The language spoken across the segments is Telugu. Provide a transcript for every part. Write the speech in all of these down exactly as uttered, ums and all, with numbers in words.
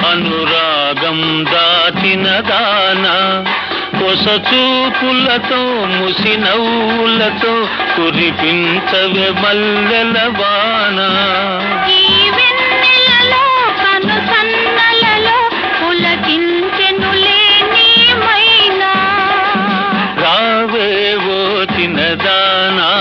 అనురాగం దాచిన దాన కొస చూపులతో ముసి నవ్వులతో కురిపించవే మల్లెల వాన. రావేవో చిన్నదానా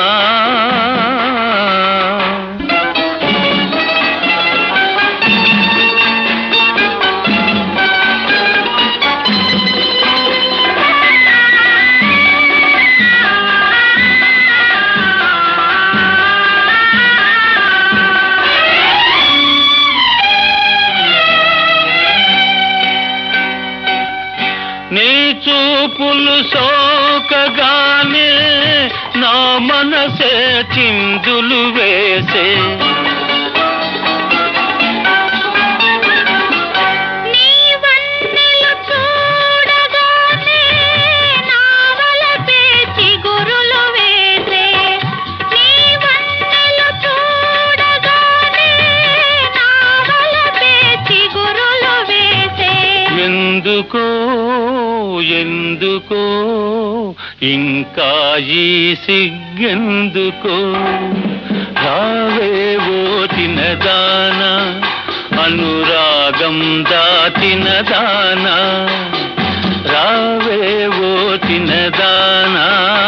నీ చూపులు సోకగానే నా మనసే చిందులు వేసే. ఎందుకో ఎందుకో ఇంకా ఈ సిగ్గెందుకో. రావేవో చిన్నదాన అనురాగం దాచిన దాన. రావేవో చిన్నదానా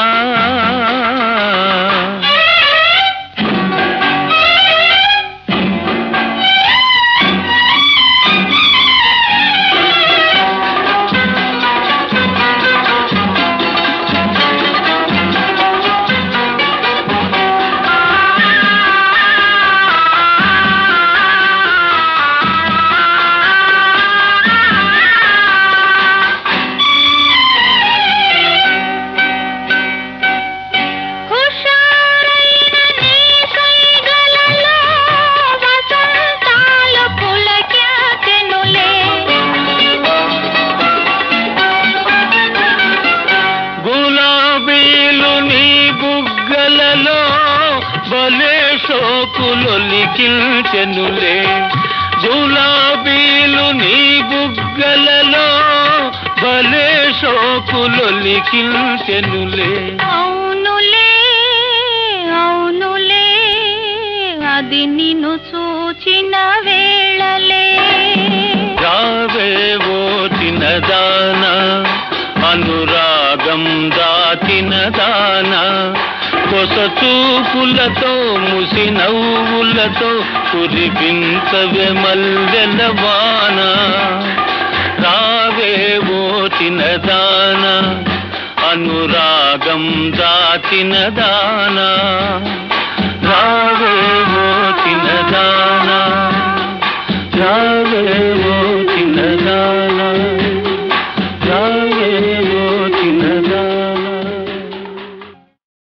భలే షోకులొలికిల్చెనులే. గులాబీలు నీ బుగ్గలలో భలే షోకులొలికిల్చెనులే. అవునులే అవునులే అది నిన్ను చూచిన వేళలే. రావేవో చిన్నదాన అనురాగం దాచిన దాన కొస చూపులతో ముసి నవ్వులతో కురిపించవే మల్లెల వాన. రావేవో చిన్నదాన అనురాగం దాచిన దానా.